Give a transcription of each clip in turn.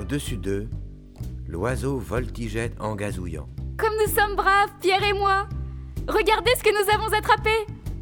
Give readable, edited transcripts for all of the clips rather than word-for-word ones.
Au-dessus d'eux, l'oiseau voltigeait en gazouillant. Comme nous sommes braves, Pierre et moi! Regardez ce que nous avons attrapé!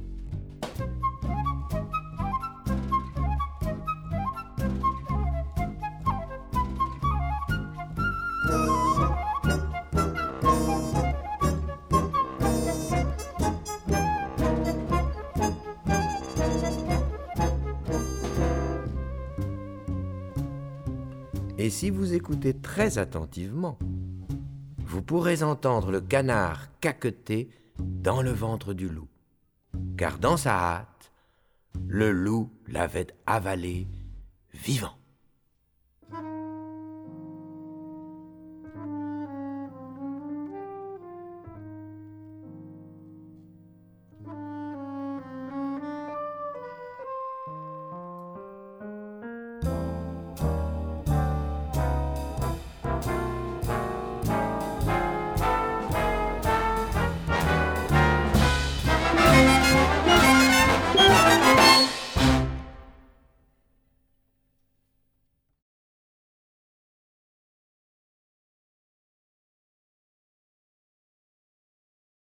Et si vous écoutez très attentivement, vous pourrez entendre le canard caqueter dans le ventre du loup. Car dans sa hâte, le loup l'avait avalé vivant.